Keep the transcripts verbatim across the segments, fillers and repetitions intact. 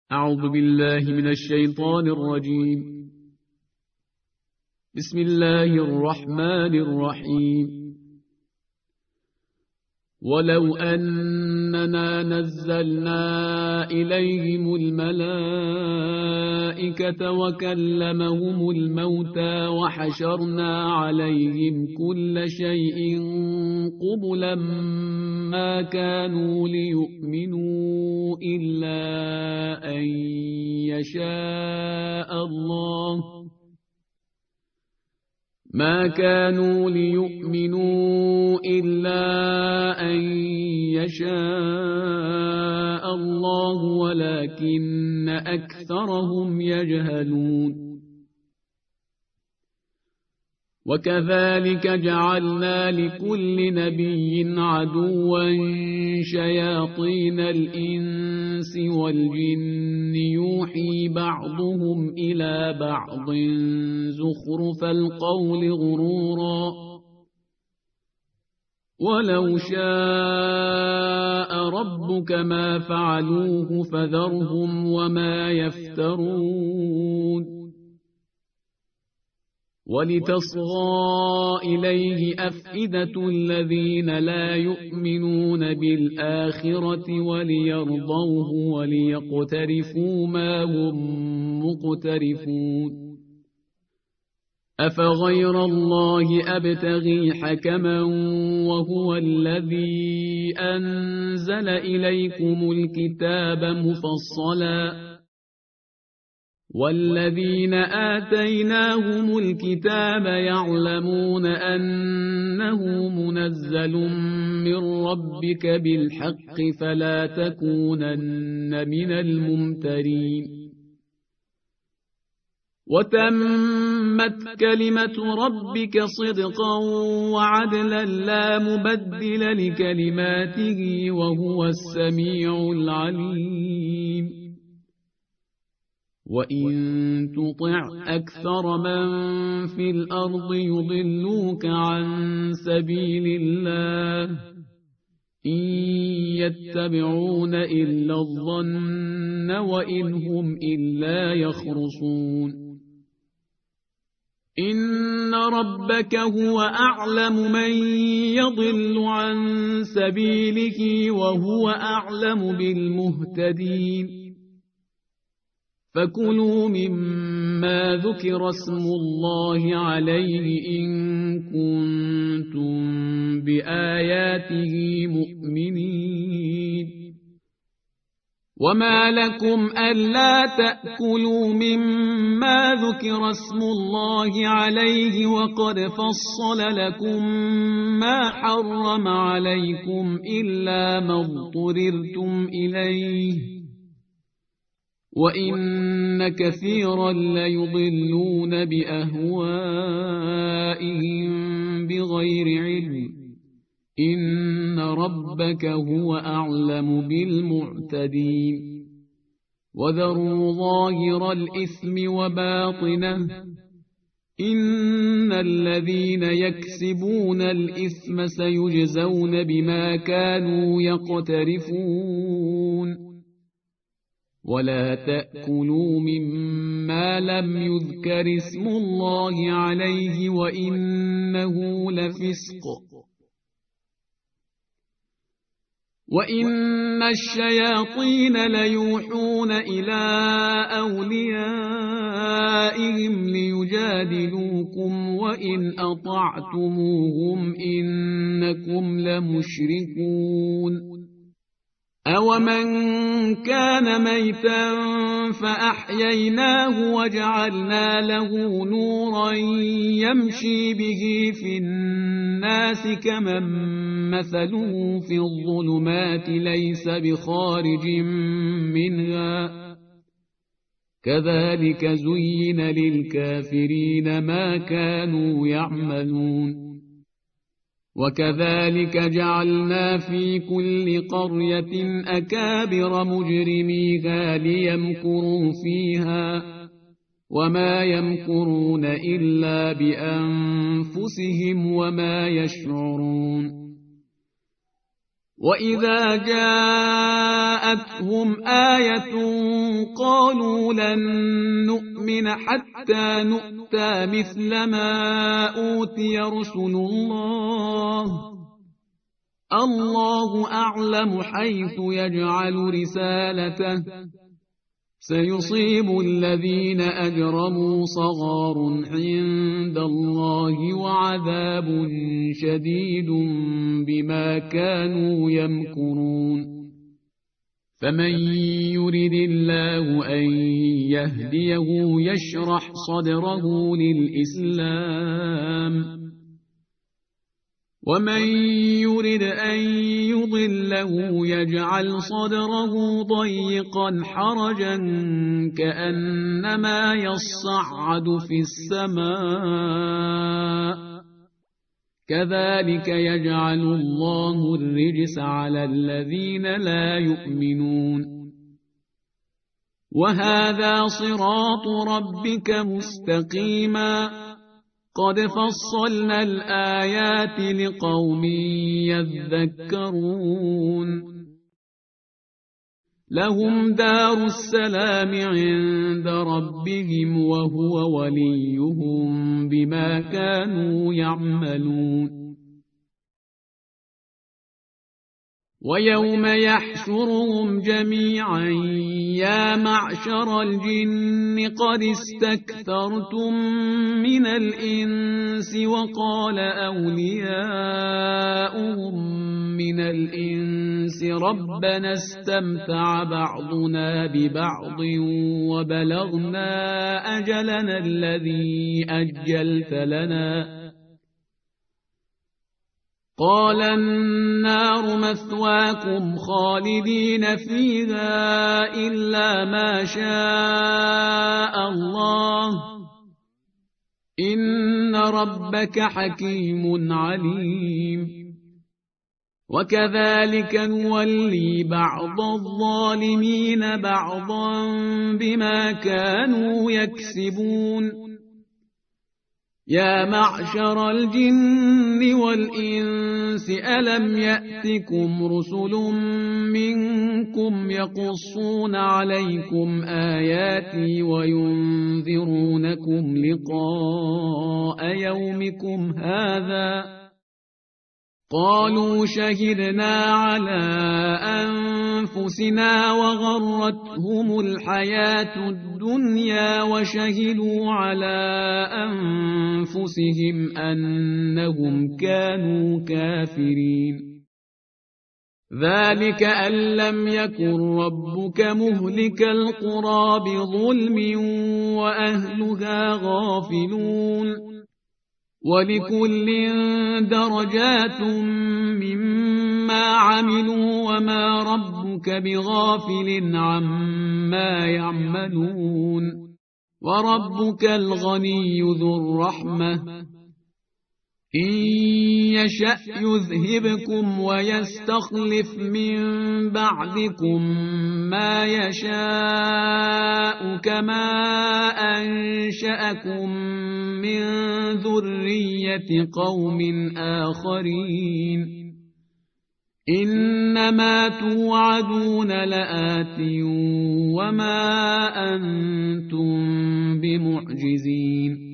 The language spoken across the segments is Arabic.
أعوذ بالله من الشيطان الرجيم. بسم الله الرحمن الرحيم. ولو أننا نزلنا إليهم الملائكة وكلمهم الموتى وحشرنا عليهم كل شيء قبلا ما كانوا ليؤمنوا إلا أن يشاء الله ما كانوا ليؤمنوا إلا أن يشاء الله ولكن أكثرهم يجهلون. وكذلك جعلنا لكل نبي عدوا شياطين الإنس والجن يوحي بعضهم إلى بعض زخرف القول غرورا ولو شاء ربك ما فعلوه فذرهم وما يفترون. ولتصغى إليه أفئدة الذين لا يؤمنون بالآخرة وليرضوه وليقترفوا ما هم مقترفون. أفغير الله أبتغي حكما وهو الذي أنزل إليكم الكتاب مفصلا والذين آتيناهم الكتاب يعلمون أنه منزل من ربك بالحق فلا تكونن من الممترين. وتمت كلمة ربك صدقا وعدلا لا مبدل لكلماته وهو السميع العليم. وإن تطع أكثر من في الأرض يضلوك عن سبيل الله إن يتبعون إلا الظن وإن هم إلا يخرصون. إن ربك هو أعلم من يضل عن سبيله وهو أعلم بالمهتدين. فكلوا مما ذكر اسم الله عليه إن كنتم بآياته مؤمنين. وما لكم ألا تأكلوا مما ذكر اسم الله عليه وقد فصل لكم ما حرم عليكم إلا ما اضطررتم إليه وإن كثيرا ليضلون بأهوائهم بغير علم إن ربك هو أعلم بالمعتدين. وذروا ظاهر الإثم وباطنه إن الذين يكسبون الإثم سيجزون بما كانوا يقترفون. ولا تأكلوا مما لم يذكر اسم الله عليه وإنه لفسق وإن الشياطين ليوحون إلى أوليائهم ليجادلوكم وإن أطعتموهم إنكم لمشركون. أومن كان ميتا فأحييناه وجعلنا له نورا يمشي به في الناس كمن مثله في الظلمات ليس بخارج منها كذلك زين للكافرين ما كانوا يعملون. وكذلك جعلنا في كل قرية أكابر مجرميها ليمكروا فيها وما يمكرون إلا بأنفسهم وما يشعرون. وإذا جاءتهم آية قالوا لن نؤمن حتى نؤتى مثل ما أوتي رسل الله الله أعلم حيث يجعل رسالته سيصيب الذين أجرموا صغار عند الله وعذاب شديد بما كانوا يمكرون فمن يرد الله أن يهديه يشرح صدره للإسلام ومن يرد أن يضله يجعل صدره ضيقا حرجا كأنما يصعد في السماء كذلك يجعل الله الرجس على الذين لا يؤمنون وهذا صراط ربك مستقيما قد فصلنا الآيات لقوم يذكرون لهم دار السلام عند ربهم وهو وليهم بما كانوا يعملون ويوم يحشرهم جميعا يا معشر الجن قد استكثرتم من الإنس وقال أولياؤهم من الإنس ربنا استمتع بعضنا ببعض وبلغنا أجلنا الذي أجلت لنا قال النار مثواكم خالدين فيها إلا ما شاء الله إن ربك حكيم عليم وكذلك نولي بعض الظالمين بعضا بما كانوا يكسبون يا معشر الجن والإنس ألم يأتكم رسل منكم يقصون عليكم آياتي وينذرونكم لقاء يومكم هذا قالوا شهدنا على أنفسنا وغرتهم الحياة الدنيا وشهدوا على أنفسهم أنهم كانوا كافرين ذلك أن لم يكن ربك مهلك القرى بظلم وأهلها غافلون ولكل درجات مما عملوا وما ربك بغافل عما يعملون وربك الغني ذو الرحمة إن يشأ يذهبكم ويستخلف من بعدكم ما يشاء كما أنشأكم من ذرية قوم آخرين إنما توعدون لآت وما أنتم بمعجزين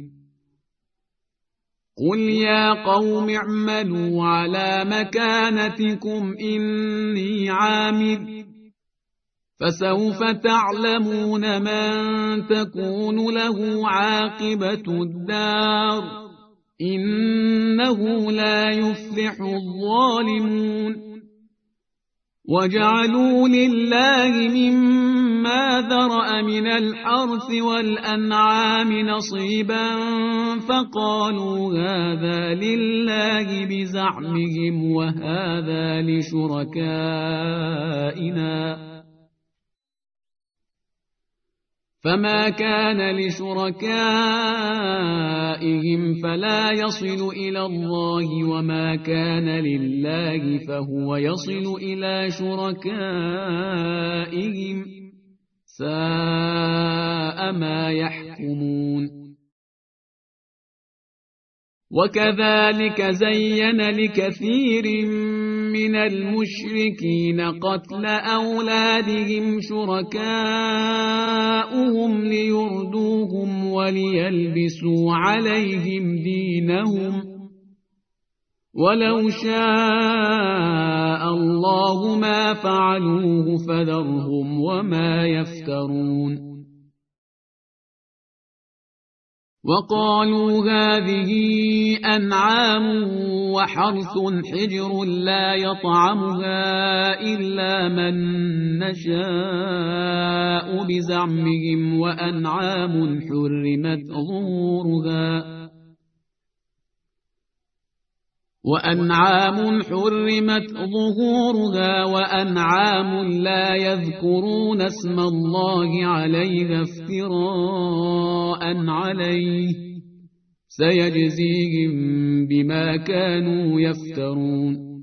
قل يا قوم اعملوا على مكانتكم إني عامل فسوف تعلمون من تكون له عاقبة الدار إنه لا يفلح الظالمون وجعلوا لله مما ذرأ من الحرث والأنعام نصيبا فقالوا هذا لله بزعمهم وهذا لشركائنا فما كان لشركائهم فلا يصل إلى الله وما كان لله فهو يصل إلى شركائهم ساء ما يحكمون وكذلك زين لكثير من المشركين قتل أولادهم شركاؤهم ليردوهم وليلبسوا عليهم دينهم ولو شاء الله ما فعلوه فذرهم وما يفترون وقالوا هذه أنعام وحرث حجر لا يطعمها إلا من نشاء بزعمهم وأنعام حرمت ظهورها وأنعام حرمت ظهورها وأنعام لا يذكرون اسم الله عليها افتراء عليه سيجزيهم بما كانوا يفترون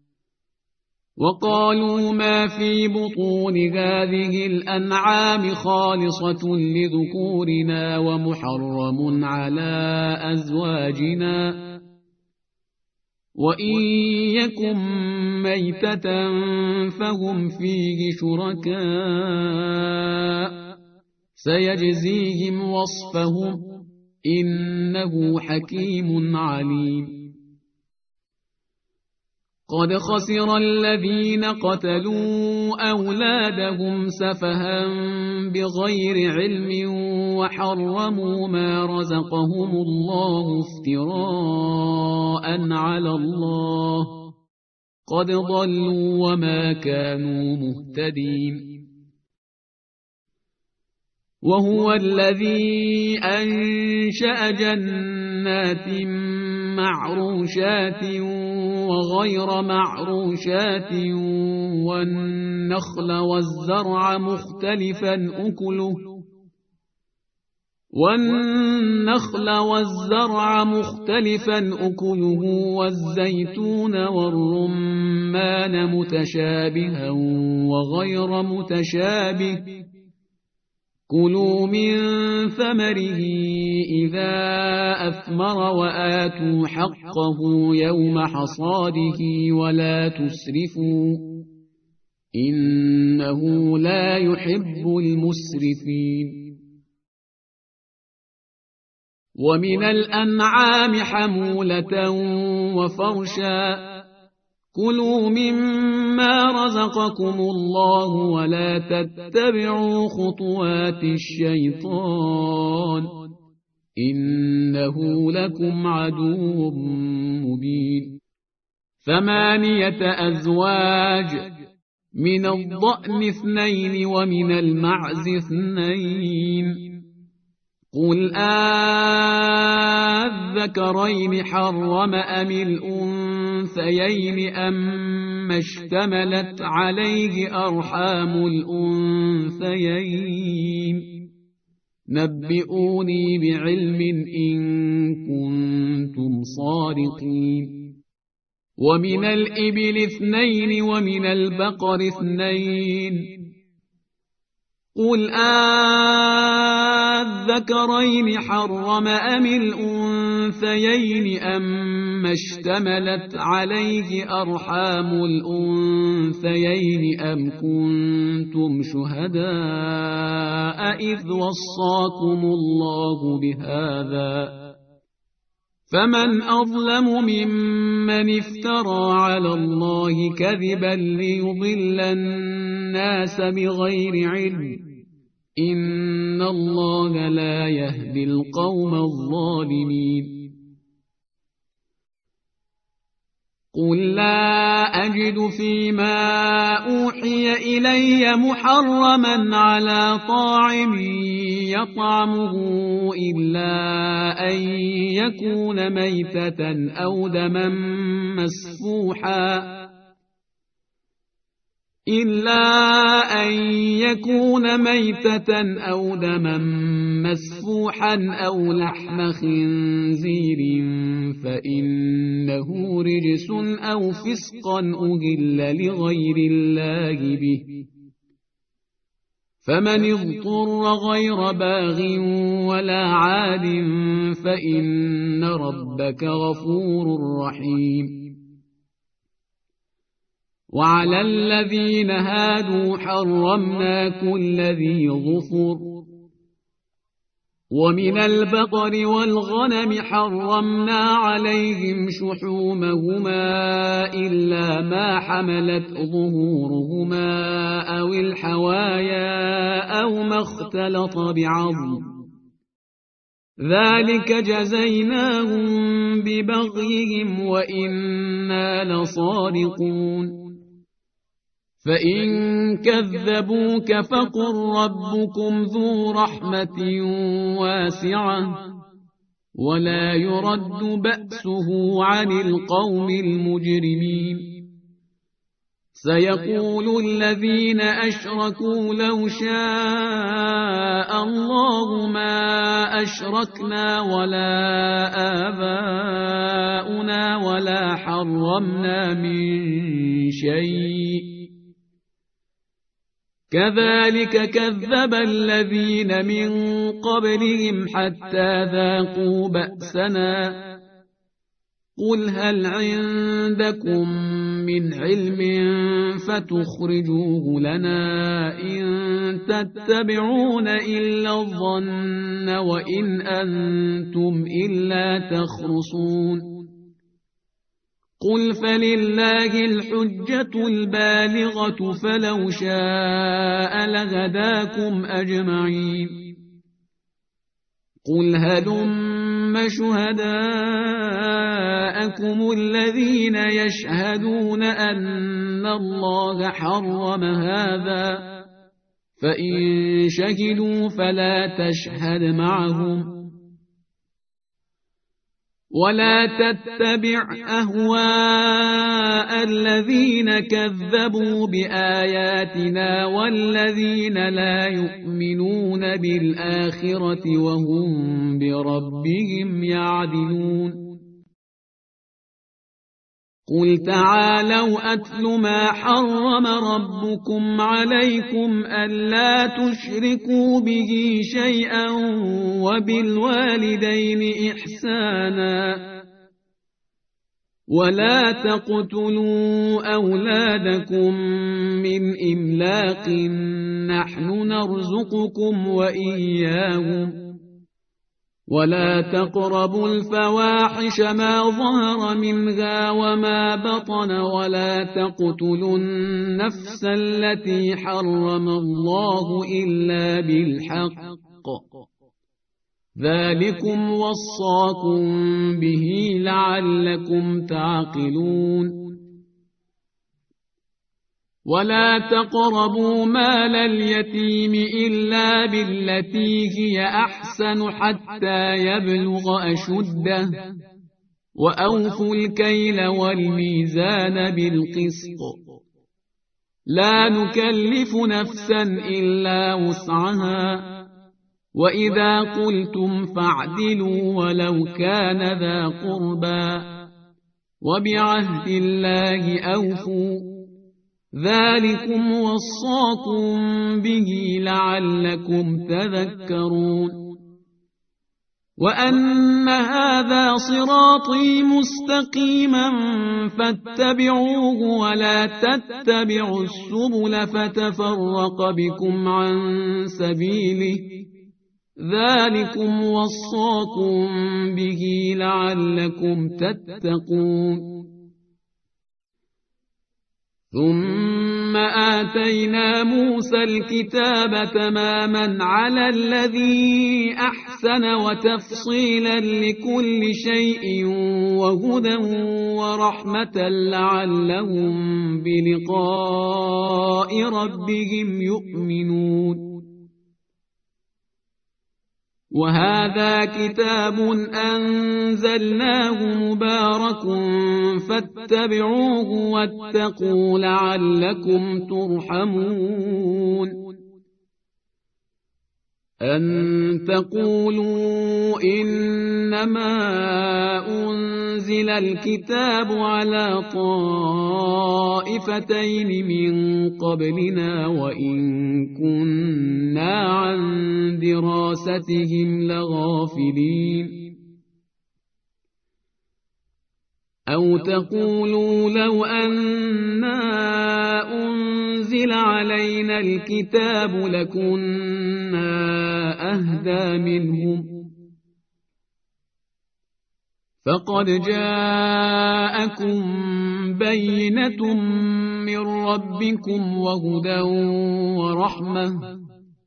وقالوا ما في بطون هذه الأنعام خالصة لذكورنا ومحرم على أزواجنا وإن يكن ميتة فهم فيه شركاء سيجزيهم وصفهم إنه حكيم عليم قد خسر الذين قتلوا أولادهم سفها بغير علم وحرموا ما رزقهم الله افتراء على الله قد ضلوا وما كانوا مهتدين وهو الذي أنشأ جنات معروشات وغير معروشات والنخل والزرع مختلفا أكله والنخل والزرع مختلفا أكله والزيتون والرمان متشابها وغير متشابه كلوا من ثمره إذا أثمر وآتوا حقه يوم حصاده ولا تسرفوا إنه لا يحب المسرفين ومن الأنعام حمولة وفرشا كلوا مما رزقكم الله ولا تتبعوا خطوات الشيطان إنه لكم عدو مبين ثمانية أزواج من الضأن اثنين ومن المعز اثنين قل آذكرين حرم أم الأنثيين أما اشتملت عليه أرحام الأنثيين نبئوني بعلم إن كنتم صادقين ومن الإبل اثنين ومن البقر اثنين قل آذكرين حرم أم الأنثيين أما اشتملت عليه أرحام الأنثيين أم كنتم شهداء إذ وصاكم الله بهذا فمن أظلم ممن افترى على الله كذبا ليضل الناس بغير علم إن الله لا يهدي القوم الظالمين قل لا أجد فيما أوحي إلي محرما على طاعم يطعمه إلا أن يكون ميتة أو دما مسفوحا إلا أن يكون ميتة أو دما مسفوحا أو لحم خنزير فإنه رجس أو فسقا أهل لغير الله به فمن اضطر غير باغ ولا عاد فإن ربك غفور رحيم وعلى الذين هادوا حرمنا كل ذي ظفر، ومن البقر والغنم حرمنا عليهم شحومهما إلا ما حملت ظهورهما أو الحوايا أو ما اختلط بعظم، ذلك جزيناهم ببغيهم وإنا لصادقون. فإن كذبوك فقل ربكم ذو رحمة واسعة ولا يرد بأسه عن القوم المجرمين. سيقول الذين أشركوا لو شاء الله ما أشركنا ولا آباؤنا ولا حرمنا من شيء، كذلك كذب الذين من قبلهم حتى ذاقوا بأسنا. قل هل عندكم من علم فتخرجوه لنا إن تتبعون إلا الظن وإن أنتم إلا تخرصون. قل فلله الحجة البالغة فلو شاء لهداكم أجمعين. قل هلم شهداءكم الذين يشهدون أن الله حرم هذا، فإن شهدوا فلا تشهد معهم، ولا تتبع أهواء الذين كذبوا بآياتنا والذين لا يؤمنون بالآخرة وهم بربهم يعدلون. قل تعالوا أتل ما حرم ربكم عليكم ألا تشركوا به شيئا وبالوالدين إحسانا ولا تقتلوا أولادكم من إملاق نحن نرزقكم وإياهم ولا تقربوا الفواحش ما ظهر منها وما بطن ولا تقتلوا النفس التي حرم الله إلا بالحق، ذلكم وصاكم به لعلكم تعقلون. ولا تقربوا مال اليتيم إلا بالتي هي أحسن حتى يبلغ أشده، وأوفوا الكيل والميزان بالقسط، لا نكلف نفسا إلا وسعها، وإذا قلتم فاعدلوا ولو كان ذا قربى، وبعهد الله أوفوا، ذلكم وصاكم به لعلكم تذكرون. وأن هذا صراطي مستقيما فاتبعوه ولا تتبعوا السبل فتفرق بكم عن سبيله، ذلكم وصاكم به لعلكم تتقون. ثم آتينا موسى الكتاب تماما على الذي أحسن وتفصيلا لكل شيء وهدى ورحمة لعلهم بلقاء ربهم يؤمنون. وهذا كتاب أنزلناه مبارك فاتبعوه واتقوا لعلكم ترحمون. أن تقولوا إنما أنزل الكتاب على طائفتين من قبلنا وإن كنا عن دراستهم لغافلين. أو تقولوا لو أنا أنزل علينا الكتاب لكنا أهدى منهم فقد جاءكم بينة من ربكم وهدى ورحمة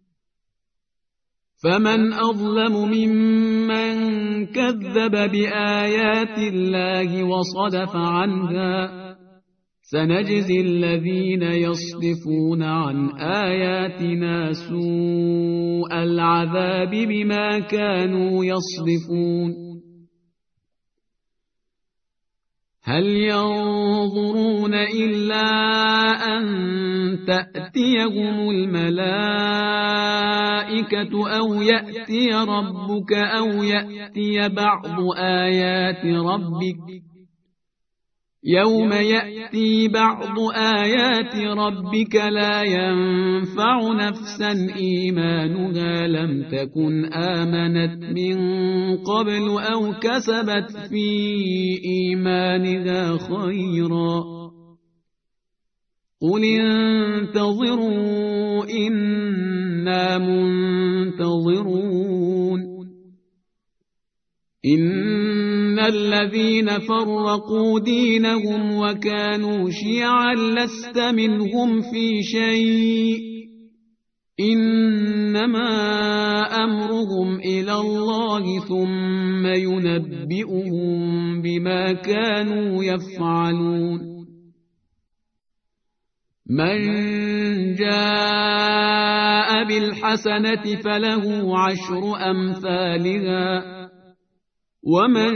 فمن أظلم ممن كذب بآيات الله وصدف عنها سنجزي الذين يصدفون عن آياتنا سوء العذاب بما كانوا يصدفون هل ينظرون إلا أن تأتيهم الملائكة أو يأتي ربك أو يأتي بعض آيات ربك يوم يأتي بعض آيات ربك لا ينفع نفسا إيمانها لم تكن آمنت من قبل أو كسبت في إيمانها خيرا قل انتظروا إنا منتظرون إن الذين فرقوا دينهم وكانوا شيعا لست منهم في شيء إنما أمرهم إلى الله ثم ينبئهم بما كانوا يفعلون من جاء بالحسنة فله عشر أمثالها ومن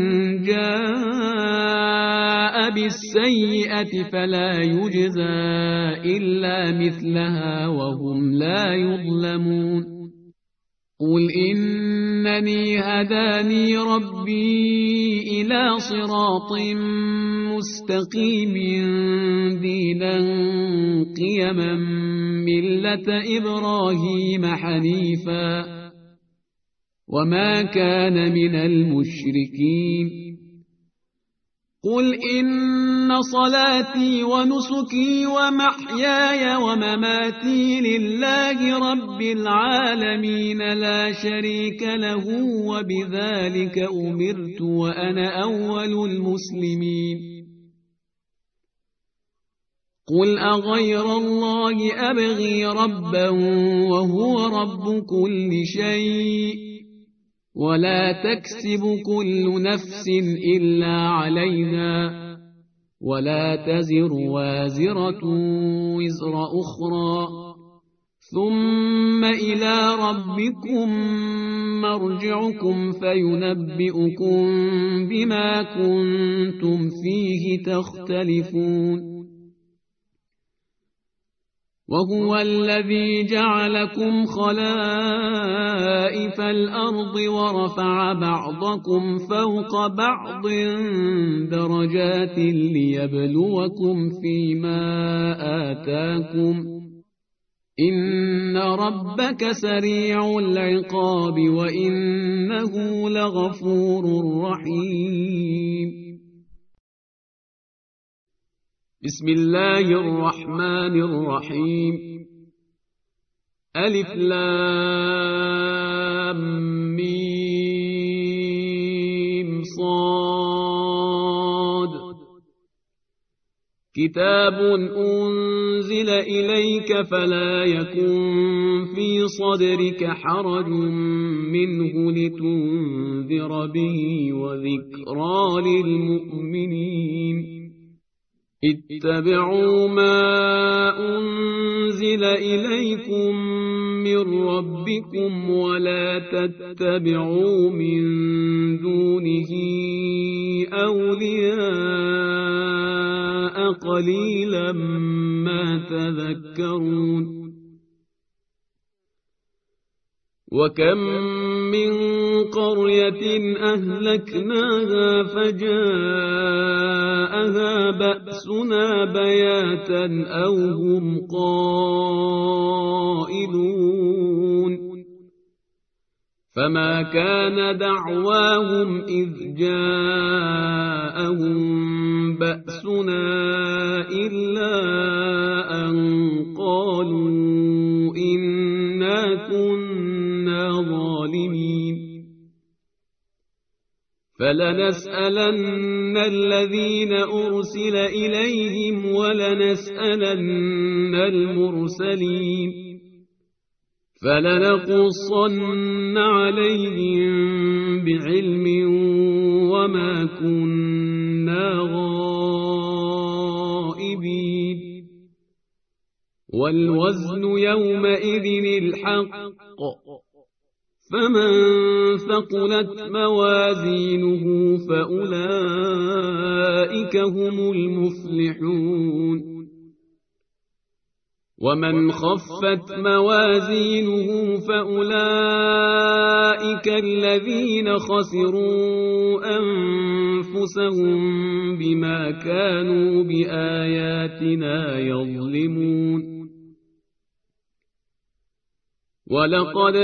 جاء بالسيئة فلا يجزى إلا مثلها وهم لا يظلمون قل إنني هداني ربي إلى صراط مستقيم دينا قيما ملة إبراهيم حنيفا وما كان من المشركين قل إن صلاتي ونسكي ومحياي ومماتي لله رب العالمين لا شريك له وبذلك أمرت وأنا أول المسلمين قل أغير الله أبغي ربا وهو رب كل شيء ولا تكسب كل نفس إلا عليها ولا تزر وازرة وزر أخرى ثم إلى ربكم مرجعكم فينبئكم بما كنتم فيه تختلفون وهو الذي جعلكم خلائف الأرض ورفع بعضكم فوق بعض درجات ليبلوكم فيما آتاكم إن ربك سريع العقاب وإنه لغفور رحيم بسم الله الرحمن الرحيم ألف لام ميم صاد كتاب أنزل إليك فلا يكن في صدرك حرج منه لتنذر به وذكرى للمؤمنين اتبعوا ما أنزل إليكم من ربكم ولا تتبعوا من دونه أولياء قليلا ما تذكرون وكم من قرية أهلكناها فجاءها بأسنا بياتا أو هم قائلون فما كان دعواهم إذ جاءهم بأسنا إلا أن قالوا إنا كنا ظالمين فلنسألن الذين أرسل إليهم ولنسألن المرسلين فلنقصن عليهم بعلم وما كنا غائبين والوزن يومئذ الحق فمن ثقلت موازينه فأولئك هم المفلحون ومن خفت موازينه فأولئك الذين خسروا أنفسهم بما كانوا بآياتنا يظلمون ولقد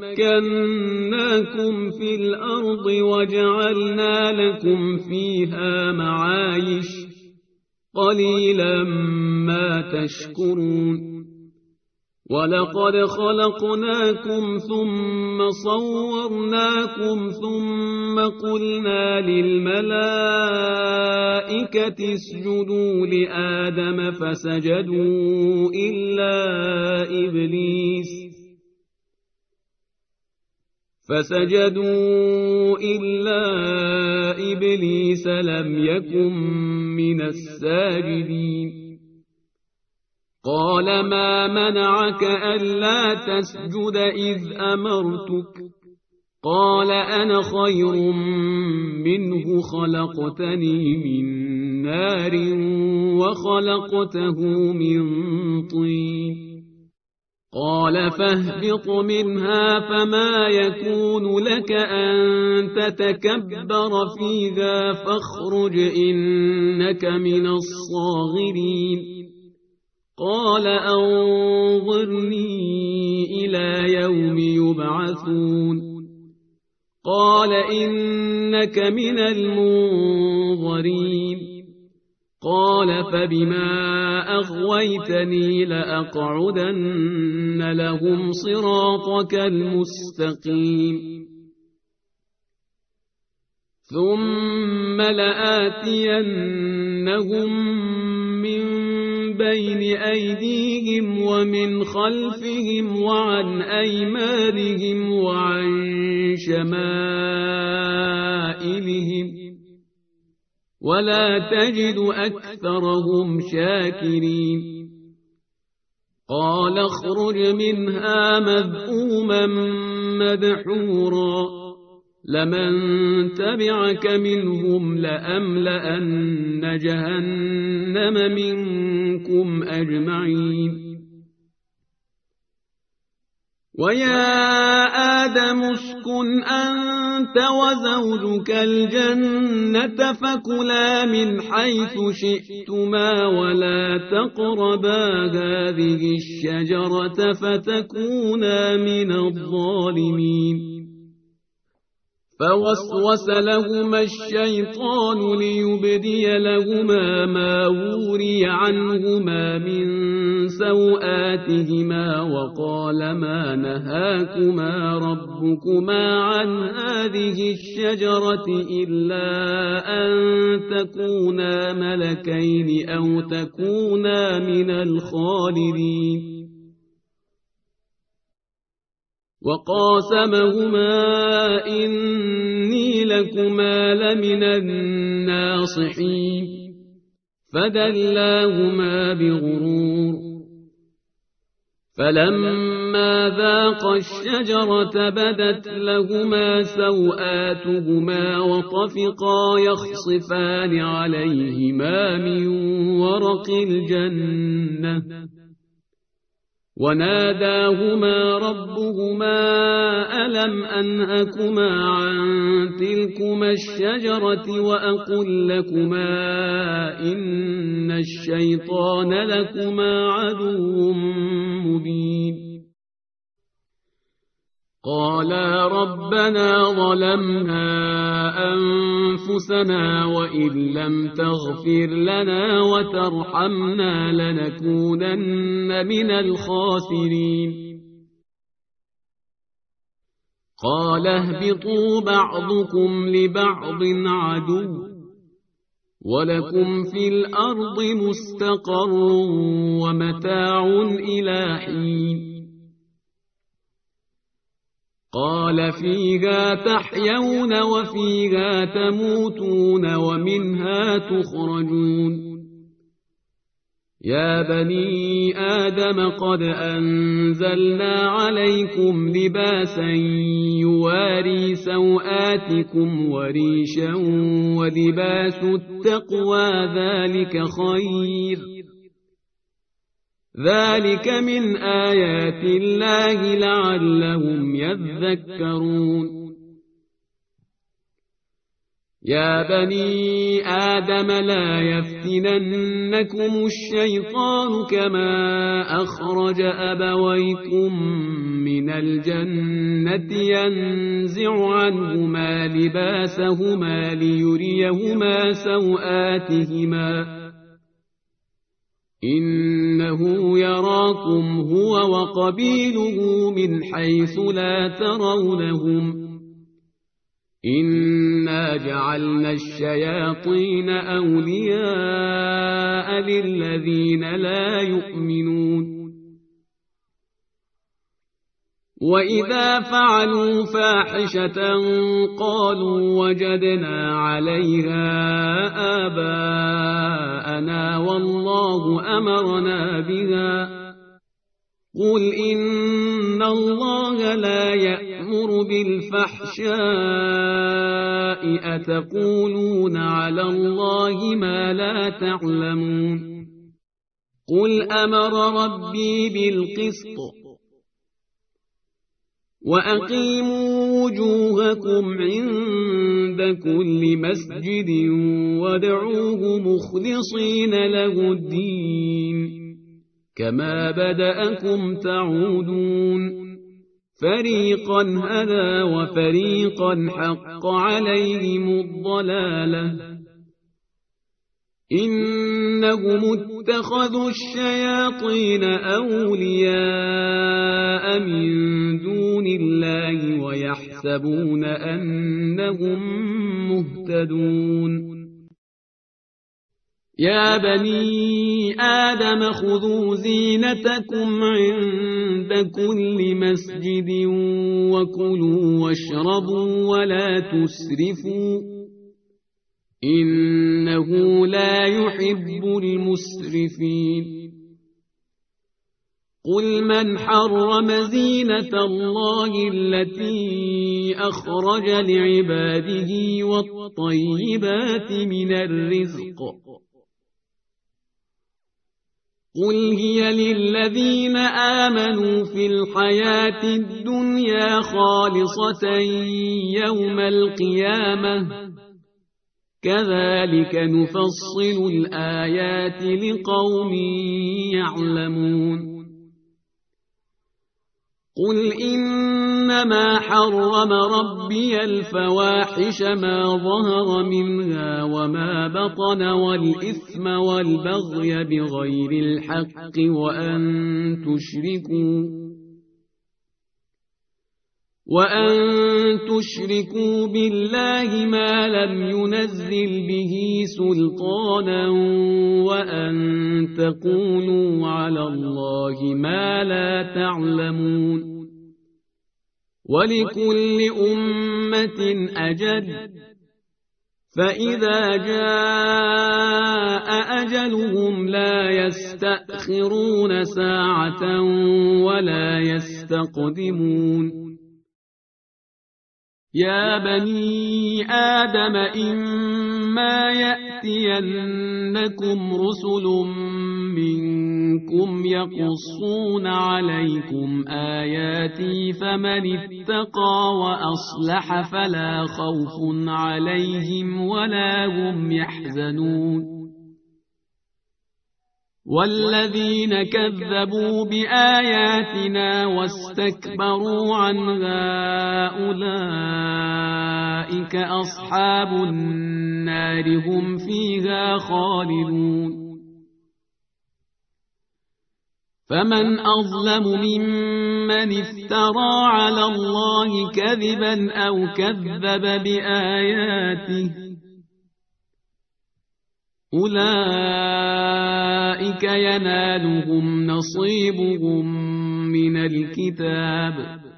مكناكم في الأرض وجعلنا لكم فيها معايش قليلا ما تشكرون ولقد خلقناكم ثم صورناكم ثم قلنا للملائكة اسجدوا لآدم فسجدوا إلا إبليس فسجدوا إلا إبليس لم يكن من الساجدين قال ما منعك ألا تسجد إذ أمرتك قال أنا خير منه خلقتني من نار وخلقته من طين قال فاهبط منها فما يكون لك أن تتكبر فيها فاخرج إنك من الصاغرين قال أنظرني إلى يوم يبعثون قال إنك من المنظرين قال فبما أغويتني لأقعدن لهم صراطك المستقيم ثم لآتينهم من بين أيديهم ومن خلفهم وعن أيمانهم وعن شمائلهم ولا تجد أكثرهم شاكرين قال اخرج منها مذءوما مدحورا لمن تبعك منهم لأملأن جهنم منكم أجمعين ويا آدم اسكن أنت وزوجك الجنة فكلا من حيث شئتما ولا تقربا هذه الشجرة فتكونا من الظالمين فوسوس لهما الشيطان ليبدي لهما ما وري عنهما من سوآتهما وقال ما نهاكما ربكما عن هذه الشجرة إلا أن تكونا ملكين أو تكونا من الخالدين وقاسمهما إني لكما لمن الناصحين فدلاهما بغرور فلما ذاقا الشجرة بدت لهما سوآتهما وطفقا يخصفان عليهما من ورق الجنة وناداهما ربهما ألم أنهكما عن تلكما الشجرة وأقل لكما إن الشيطان لكما عدو مبين قالا ربنا ظلمنا أنفسنا وإن لم تغفر لنا وترحمنا لنكونن من الخاسرين قال اهبطوا بعضكم لبعض عدو ولكم في الأرض مستقر ومتاع إلى حين قال فيها تحيون وفيها تموتون ومنها تخرجون يا بني آدم قد أنزلنا عليكم لباسا يواري سوآتكم وريشا ولباس التقوى ذلك خير ذلك من آيات الله لعلهم يذكرون يا بني آدم لا يفتننكم الشيطان كما أخرج أبويكم من الجنة ينزع عنهما لباسهما ليريهما سوآتهما إنه يراكم هو وقبيله من حيث لا ترونهم إنا جعلنا الشياطين أولياء للذين لا يؤمنون وإذا فعلوا فاحشة قالوا وجدنا عليها آباءنا والله أمرنا بها قل إن الله لا يأمر بالفحشاء أتقولون على الله ما لا تعلمون قل أمر ربي بالقسط وأقيموا وجوهكم عند كل مسجد وادعوه مخلصين له الدين كما بدأكم تعودون فريقا هدى وفريقا حق عليهم الضلالة إنهم اتخذوا الشياطين أولياء من دون الله ويحسبون أنهم مهتدون يا بني آدم خذوا زينتكم عند كل مسجد وكلوا واشربوا ولا تسرفوا إنه لا يحب المسرفين قل من حرم زينة الله التي أخرج لعباده والطيبات من الرزق قل هي للذين آمنوا في الحياة الدنيا خالصة يوم القيامة كذلك نفصل الآيات لقوم يعلمون قل إنما حرم ربي الفواحش ما ظهر منها وما بطن والإثم والبغي بغير الحق وأن تشركوا وأن تشركوا بالله ما لم ينزل به سلطانا وأن تقولوا على الله ما لا تعلمون ولكل أمة أجل فإذا جاء أجلهم لا يستأخرون ساعة ولا يستقدمون يا بني آدم إما يأتينكم رسل منكم يقصون عليكم آياتي فمن اتقى وأصلح فلا خوف عليهم ولا هم يحزنون والذين كذبوا بآياتنا واستكبروا عنها أولئك أصحاب النار هم فيها خالدون فمن أظلم ممن افترى على الله كذبا أو كذب بآياته أولئك ينالهم نصيبهم من الكتاب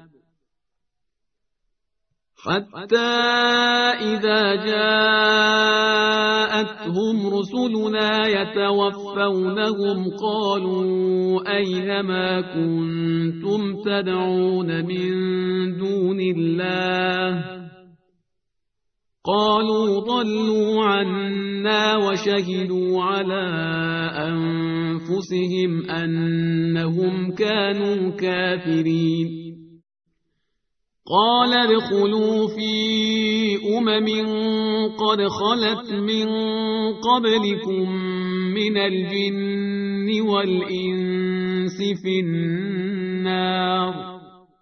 حتى إذا جاءتهم رسلنا يتوفونهم قالوا أين ما كنتم تدعون من دون الله قالوا ضلوا عنا وشهدوا على أنفسهم أنهم كانوا كافرين قال ادخلوا في أمم قد خلت من قبلكم من الجن والإنس في النار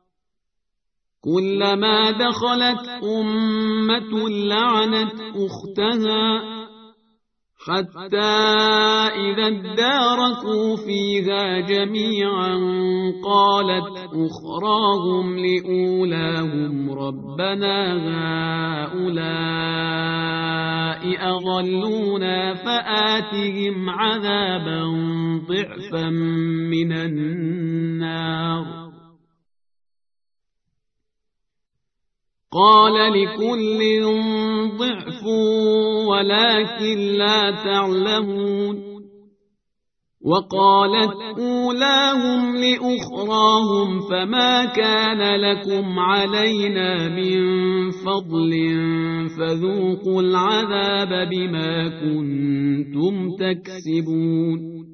كلما دخلت أمة لعنت أختها حتى إذا اداركوا فيها جميعا قالت أخراهم لأولاهم ربنا هؤلاء أضلونا فآتهم عذابا ضعفا من النار قال لكل ضعف ولكن لا تعلمون وقالت أولاهم لأخراهم فما كان لكم علينا من فضل فذوقوا العذاب بما كنتم تكسبون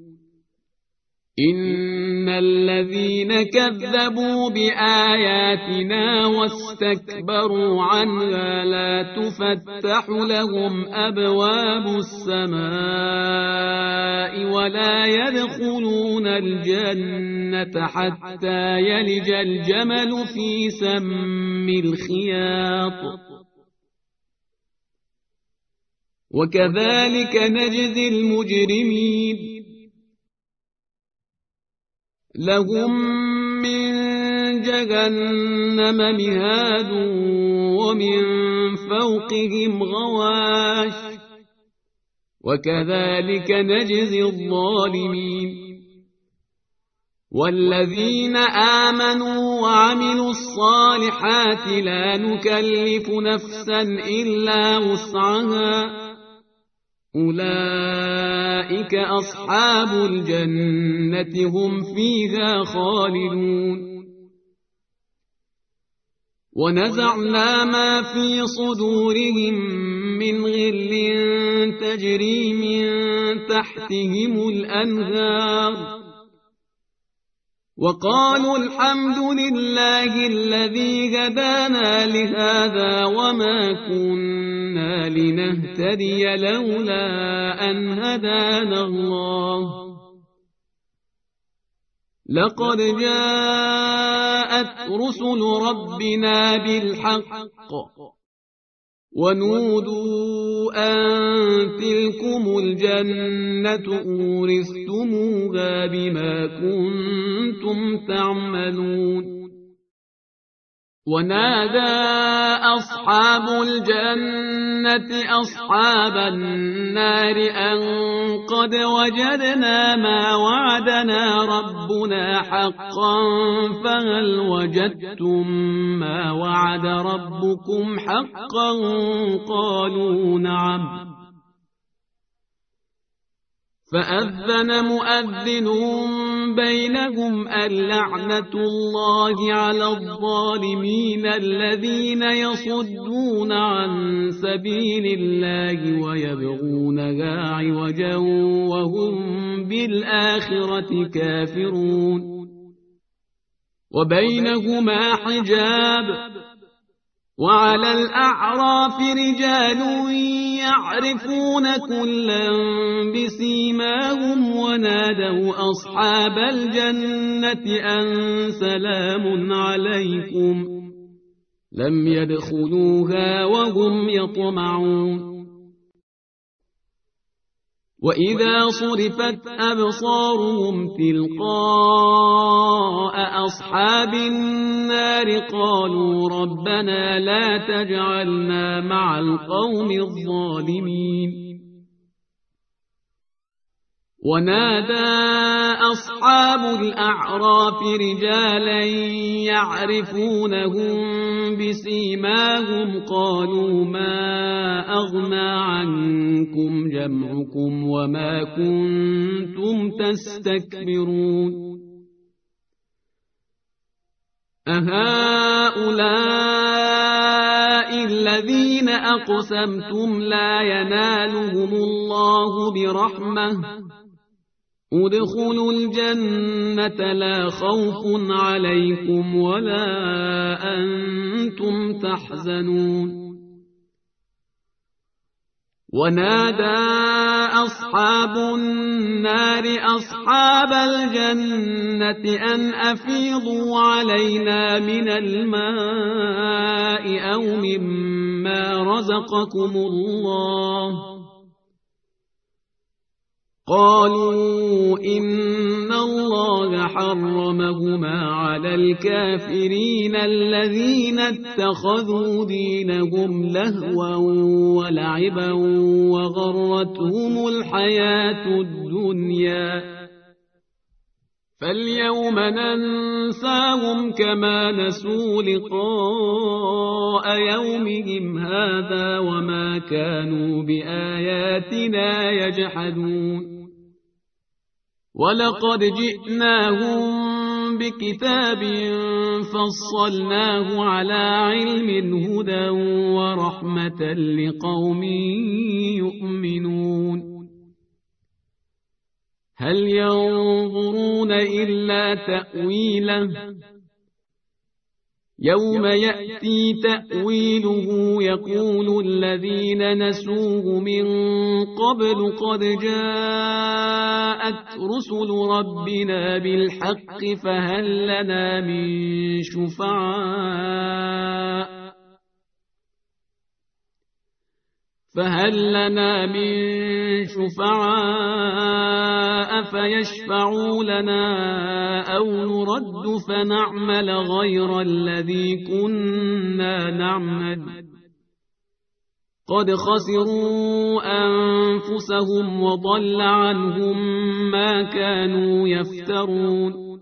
إن الذين كذبوا بآياتنا واستكبروا عنها لا تفتح لهم أبواب السماء ولا يدخلون الجنة حتى يلج الجمل في سم الخياط وكذلك نجزي المجرمين لهم من جهنم مهاد ومن فوقهم غواش وكذلك نجزي الظالمين والذين آمنوا وعملوا الصالحات لا نكلف نفسا إلا وسعها أولئك أصحاب الجنة هم فيها خالدون ونزعنا ما في صدورهم من غل تجري من تحتهم الأنهار وقالوا الحمد لله الذي هدانا لهذا وما كنا لنهتدي لولا أن هدانا الله لقد جاءت رسل ربنا بالحق ونودوا أن تلكم الجنة أورثتموها بما كنتم تعملون ونادى أصحاب الجنة أصحاب النار أن قد وجدنا ما وعدنا ربنا حقا فهل وجدتم ما وعد ربكم حقا قالوا نعم فأذن مؤذن بينهم اللعنة الله على الظالمين الذين يصدون عن سبيل الله ويبغونها عوجا وهم بالآخرة كافرون وبينهما حجاب وعلى الأعراف رجال يعرفون كلا بسيماهم ونادوا أصحاب الجنة أن سلام عليكم لم يدخلوها وهم يطمعون وإذا صرفت أبصارهم تلقاء أصحاب النار قالوا ربنا لا تجعلنا مع القوم الظالمين ونادى أصحاب الأعراف رجالا يعرفونهم بسيماهم قالوا ما أغنى عنكم جمعكم وما كنتم تستكبرون أهؤلاء الذين أقسمتم لا ينالهم الله برحمة ادخلوا الجنة لا خوف عليكم ولا أنتم تحزنون ونادى أصحاب النار أصحاب الجنة أن أفيضوا علينا من الماء أو مما رزقكم الله قالوا إن الله حرمهما على الكافرين الذين اتخذوا دينهم لهوا ولعبا وغرتهم الحياة الدنيا فاليوم ننساهم كما نسوا لقاء يومهم هذا وما كانوا بآياتنا يجحدون ولقد جئناهم بكتاب فصلناه على علم هدى ورحمة لقوم يؤمنون هل ينظرون إلا تأويله يوم يأتي تأويله يقول الذين نسوه من قبل قد جاءت رسل ربنا بالحق فهل لنا من شفعاء فهل لنا من شفعاء فيشفعوا لنا أو نرد فنعمل غير الذي كنا نعمل قد خسروا أنفسهم وضل عنهم ما كانوا يفترون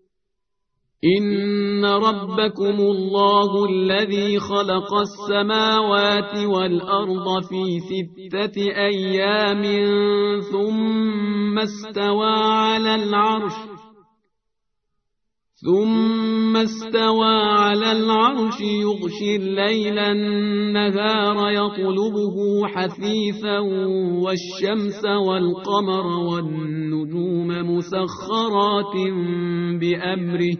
إن ربكم الله الذي خلق السماوات والأرض في ستة أيام ثم استوى على العرش ثم استوى على العرش يغشي الليل النهار يطلبه حثيثا والشمس والقمر والنجوم مسخرات بأمره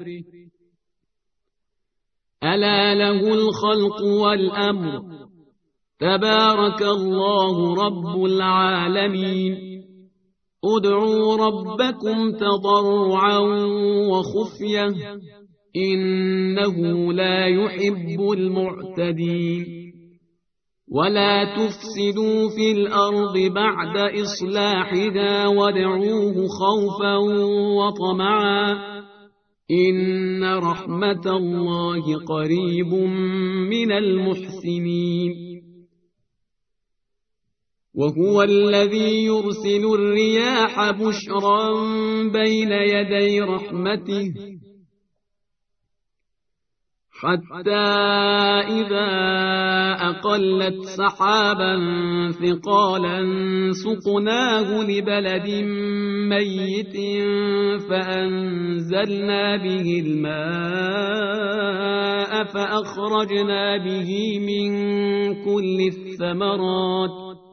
ألا له الخلق والأمر تبارك الله رب العالمين ادعوا ربكم تضرعا وخفية إنه لا يحب المعتدين ولا تفسدوا في الأرض بعد إصلاحها وادعوه خوفا وطمعا إن رحمة الله قريب من المحسنين وهو الذي يرسل الرياح بشرا بين يدي رحمته حتى إذا أقلت سحابا ثقالا سقناه لبلد ميت فأنزلنا به الماء فأخرجنا به من كل الثمرات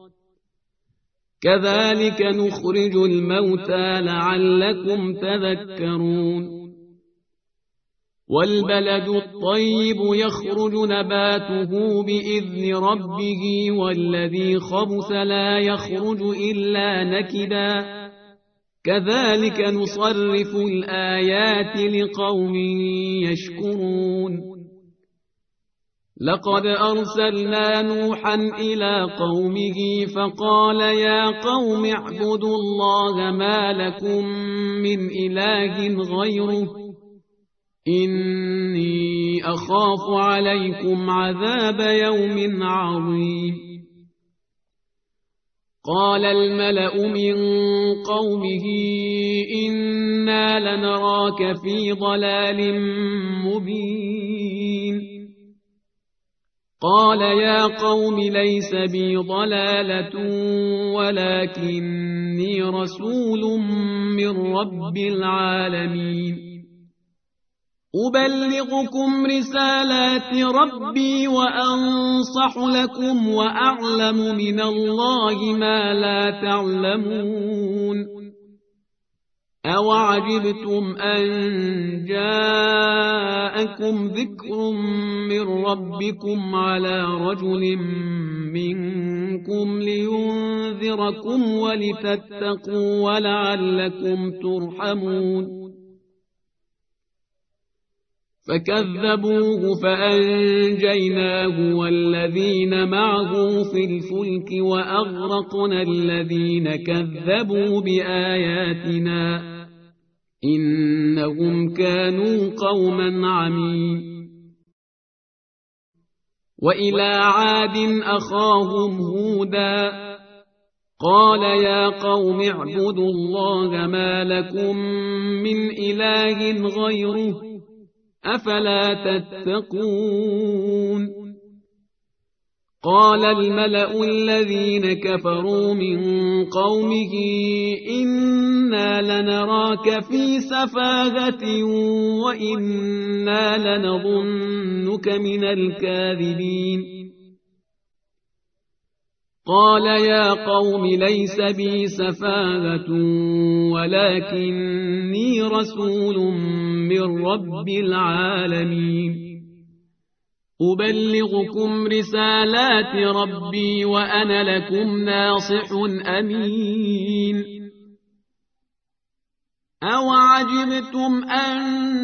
كذلك نخرج الموتى لعلكم تذكرون والبلد الطيب يخرج نباته بإذن ربه والذي خبث لا يخرج إلا نكدا كذلك نصرف الآيات لقوم يشكرون لقد أرسلنا نوحا إلى قومه فقال يا قوم اعبدوا الله ما لكم من إله غيره إني أخاف عليكم عذاب يوم عظيم قال الملأ من قومه إنا لنراك في ضلال مبين قال يا قوم ليس بي ضلالة ولكني رسول من رب العالمين أبلغكم رسالات ربي وأنصح لكم وأعلم من الله ما لا تعلمون أوعجبتم أن جاءكم ذكر من ربكم على رجل منكم لينذركم ولتتقوا ولعلكم ترحمون فكذبوه فأنجيناه والذين معه في الفلك وأغرقنا الذين كذبوا بآياتنا إنهم كانوا قوما عمين وإلى عاد أخاهم هودا قال يا قوم اعبدوا الله ما لكم من إله غيره أفلا تتقون قال الملأ الذين كفروا من قومه إنا لنراك في سفاهة وإنا لنظنك من الكاذبين قال يا قوم ليس بي سفاهة ولكني رسول من رب العالمين أبلغكم رسالات ربي وأنا لكم ناصح أمين أوعجبتم أن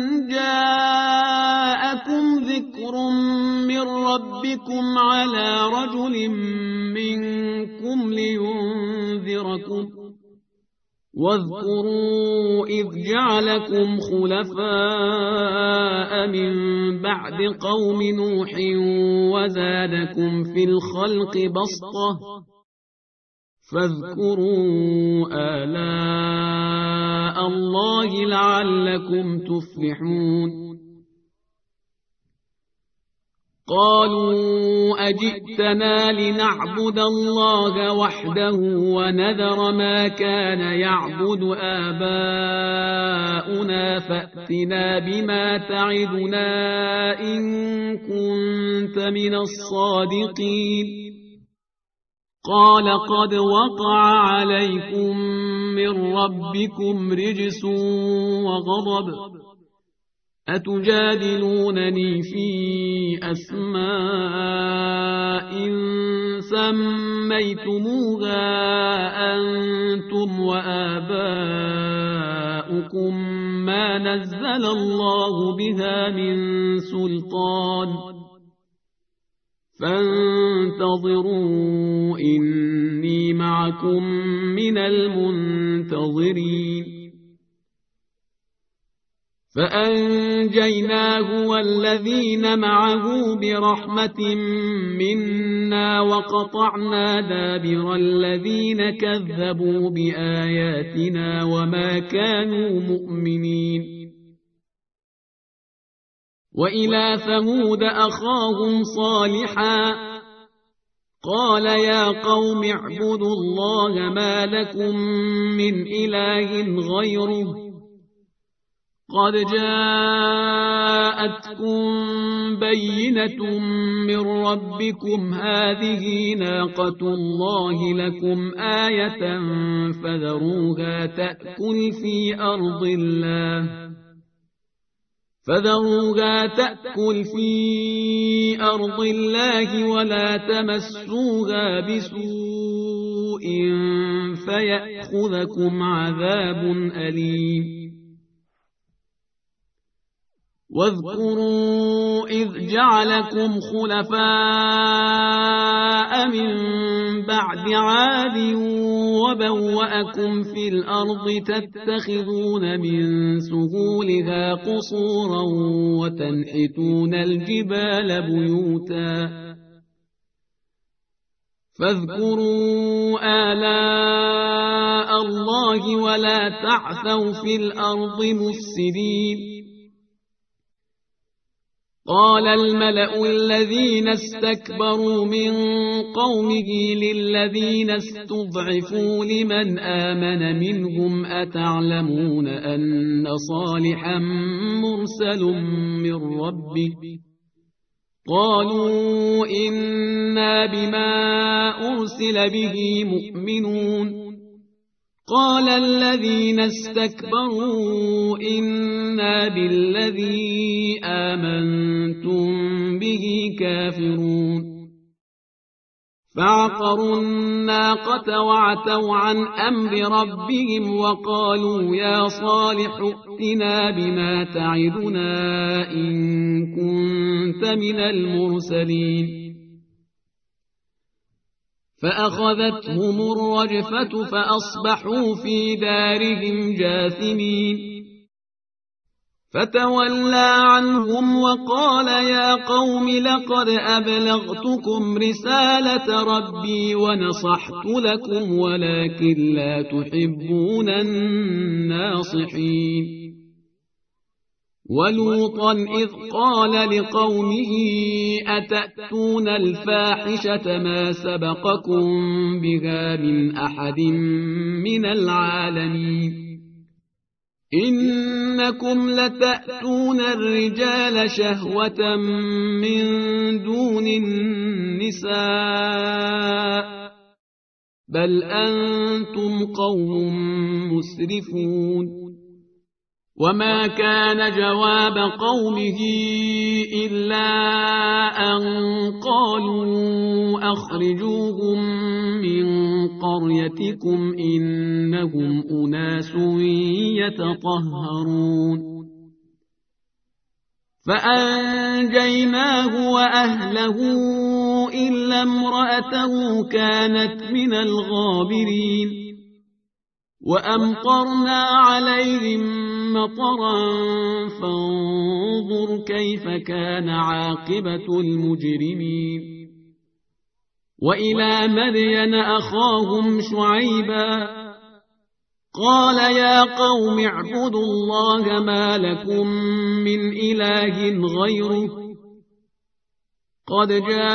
جاءكم ذكر من ربكم على رجل منكم لينذركم واذكروا إذ جعلكم خلفاء من بعد قوم نوح وزادكم في الخلق بسطة فاذكروا آلاء الله لعلكم تفلحون قالوا أجئتنا لنعبد الله وحده ونذر ما كان يعبد آباؤنا فأتنا بما تعدنا إن كنت من الصادقين قال قد وقع عليكم من ربكم رجس وغضب أتجادلونني في أسماء سميتموها أنتم وآباؤكم ما نزل الله بها من سلطان فانتظروا إني معكم من المنتظرين فأنجيناه والذين معه برحمة منا وقطعنا دابر الذين كذبوا بآياتنا وما كانوا مؤمنين وإلى ثمود أخاهم صالحا قال يا قوم اعبدوا الله ما لكم من إله غيره قد جاءتكم بينة من ربكم هذه ناقة الله لكم آية فذروها تأكل في أرض الله فذروها تأكل في أرض الله ولا تمسوها بسوء فيأخذكم عذاب أليم. واذكروا إذ جعلكم خلفاء من بعد عاد وبوأكم في الأرض تتخذون من سهولها قصورا وتنحتون الجبال بيوتا فاذكروا آلاء الله ولا تعثوا في الأرض مفسدين. قال الملأ الذين استكبروا من قومه للذين استضعفوا لمن آمن منهم أتعلمون أن صالحا مرسل من ربه قالوا إنا بما أرسل به مؤمنون. قال الذين استكبروا إنا بالذي آمنتم به كافرون. فعقروا الناقة وعتوا عن أمر ربهم وقالوا يا صالح ائتنا بما تعدنا إن كنت من المرسلين. فأخذتهم الرجفة فأصبحوا في دارهم جاثمين. فتولى عنهم وقال يا قوم لقد أبلغتكم رسالة ربي ونصحت لكم ولكن لا تحبون الناصحين. ولوطا إذ قال لقومه أتأتون الفاحشة ما سبقكم بها من أحد من العالمين إنكم لتأتون الرجال شهوة من دون النساء بل أنتم قوم مسرفون. وما كان جواب قومه إلا أن قالوا أخرجوهم من قريتكم إنهم أناس يتطهرون. فأنجيناه وأهله إلا امرأته كانت من الغابرين. وأمطرنا عليهم مطرا فانظر كيف كان عاقبة المجرمين. وإلى مدين أخاهم شعيبا قال يا قوم اعبدوا الله ما لكم من إله غيره قد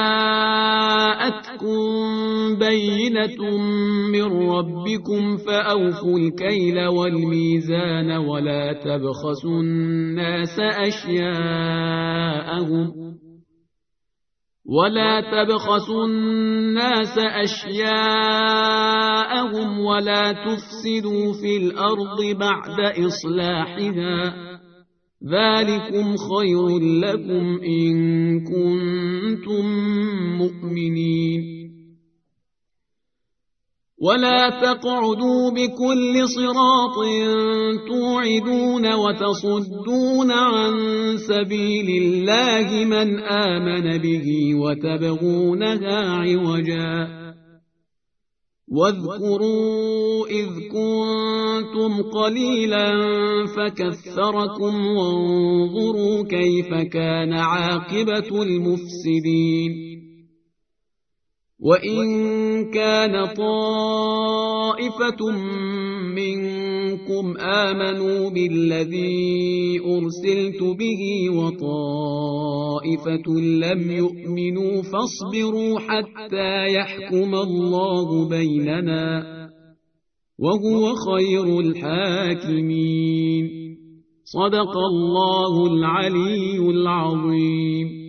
جاءتكم بينة من ربكم فأوفوا الكيل والميزان ولا تبخسوا الناس أشياءهم ولا تبخسوا الناس أشياءهم ولا تفسدوا في الأرض بعد إصلاحها ذلكم خير لكم إن كنتم مؤمنين. ولا تقعدوا بكل صراط توعدون وتصدون عن سبيل الله من آمن به وتبغونها عوجا. واذكروا إذ كنتم قليلا فكثركم وانظروا كيف كان عاقبة المفسدين. وإن كان طائفة منكم آمنوا بالذي أرسلت به وطائفة لم يؤمنوا فاصبروا حتى يحكم الله بيننا وهو خير الحاكمين. صدق الله العلي العظيم.